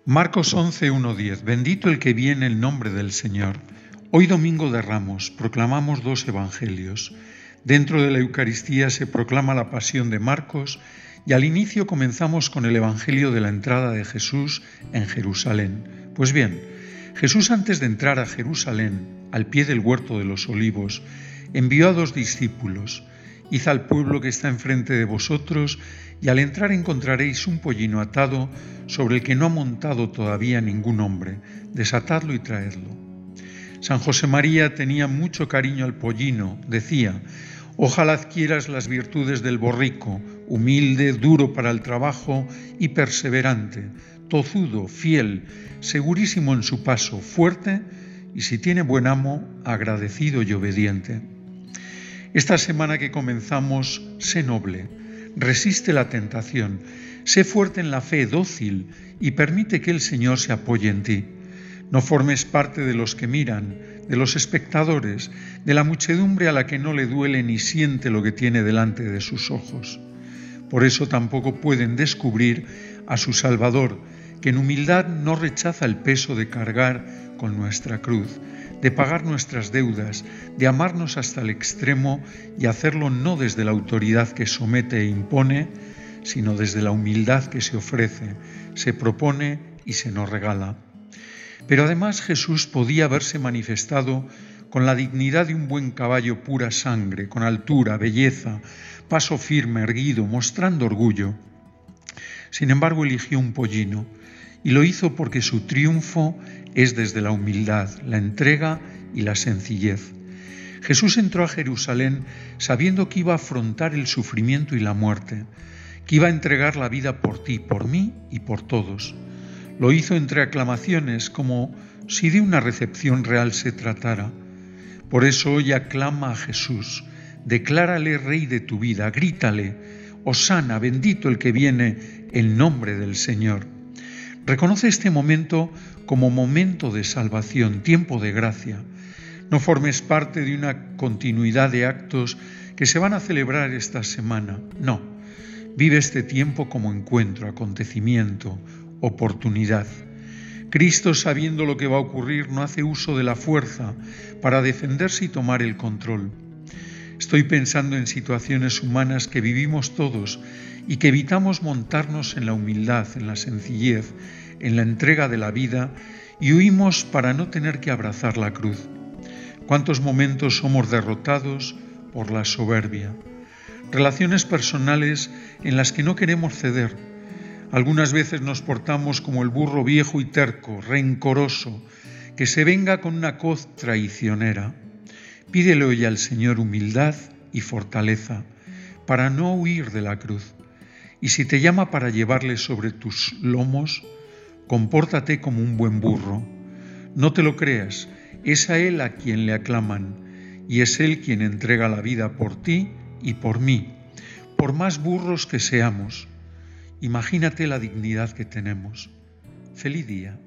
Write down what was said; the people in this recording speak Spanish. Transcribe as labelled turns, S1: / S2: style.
S1: Marcos 11:1-10. Bendito el que viene en nombre del Señor. Hoy domingo de Ramos proclamamos dos evangelios. Dentro de la Eucaristía se proclama la pasión de Marcos y al inicio comenzamos con el evangelio de la entrada de Jesús en Jerusalén. Pues bien, Jesús antes de entrar a Jerusalén, al pie del huerto de los olivos, envió a 2 discípulos. Id al pueblo que está enfrente de vosotros y al entrar encontraréis un pollino atado sobre el que no ha montado todavía ningún hombre. Desatadlo y traedlo. San José María tenía mucho cariño al pollino. Decía: ojalá adquieras las virtudes del borrico, humilde, duro para el trabajo y perseverante, tozudo, fiel, segurísimo en su paso, fuerte y, si tiene buen amo, agradecido y obediente. Esta semana que comenzamos, sé noble, resiste la tentación, sé fuerte en la fe, dócil y permite que el Señor se apoye en ti. No formes parte de los que miran, de los espectadores, de la muchedumbre a la que no le duele ni siente lo que tiene delante de sus ojos. Por eso tampoco pueden descubrir a su Salvador, que en humildad no rechaza el peso de cargar con nuestra cruz, de pagar nuestras deudas, de amarnos hasta el extremo y hacerlo no desde la autoridad que somete e impone, sino desde la humildad que se ofrece, se propone y se nos regala. Pero además Jesús podía haberse manifestado con la dignidad de un buen caballo pura sangre, con altura, belleza, paso firme, erguido, mostrando orgullo. Sin embargo, eligió un pollino y lo hizo porque su triunfo es desde la humildad, la entrega y la sencillez. Jesús entró a Jerusalén sabiendo que iba a afrontar el sufrimiento y la muerte, que iba a entregar la vida por ti, por mí y por todos. Lo hizo entre aclamaciones, como si de una recepción real se tratara. Por eso hoy aclama a Jesús, declárale Rey de tu vida, grítale: Hosana, bendito el que viene en nombre del Señor. Reconoce este momento como momento de salvación, tiempo de gracia. No formes parte de una continuidad de actos que se van a celebrar esta semana. No, vive este tiempo como encuentro, acontecimiento, oportunidad. Cristo, sabiendo lo que va a ocurrir, no hace uso de la fuerza para defenderse y tomar el control. Estoy pensando en situaciones humanas que vivimos todos y que evitamos montarnos en la humildad, en la sencillez, en la entrega de la vida y huimos para no tener que abrazar la cruz. ¿Cuántos momentos somos derrotados por la soberbia? Relaciones personales en las que no queremos ceder. Algunas veces nos portamos como el burro viejo y terco, rencoroso, que se venga con una coz traicionera. Pídele hoy al Señor humildad y fortaleza para no huir de la cruz. Y si te llama para llevarle sobre tus lomos, compórtate como un buen burro. No te lo creas, es a Él a quien le aclaman, y es Él quien entrega la vida por ti y por mí, por más burros que seamos. Imagínate la dignidad que tenemos. Feliz día.